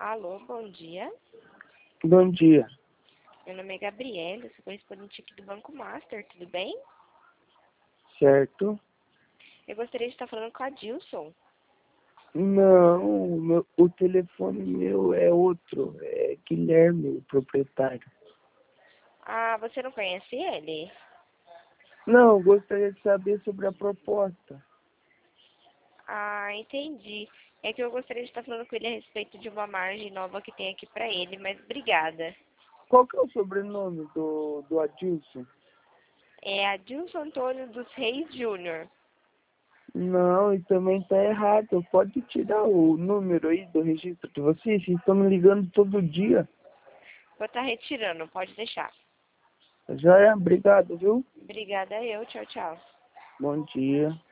Alô, bom dia. Bom dia. Meu nome é Gabriela, sou correspondente aqui do Banco Master, tudo bem? Certo? Eu gostaria de estar falando com a Dilson. Não, o telefone meu é outro. É Guilherme, o proprietário. Ah, você não conhece ele? Não, gostaria de saber sobre a proposta. Ah, entendi. É que eu gostaria de estar falando com ele a respeito de uma margem nova que tem aqui pra ele, mas obrigada. Qual que é o sobrenome do Adilson? É a Dilson Antônio dos Reis Júnior. Não, e também tá errado. Pode tirar o número aí do registro de vocês? Vocês estão me ligando todo dia. Vou estar retirando, pode deixar. Já é, obrigado, viu? Obrigada eu, tchau, tchau. Bom dia.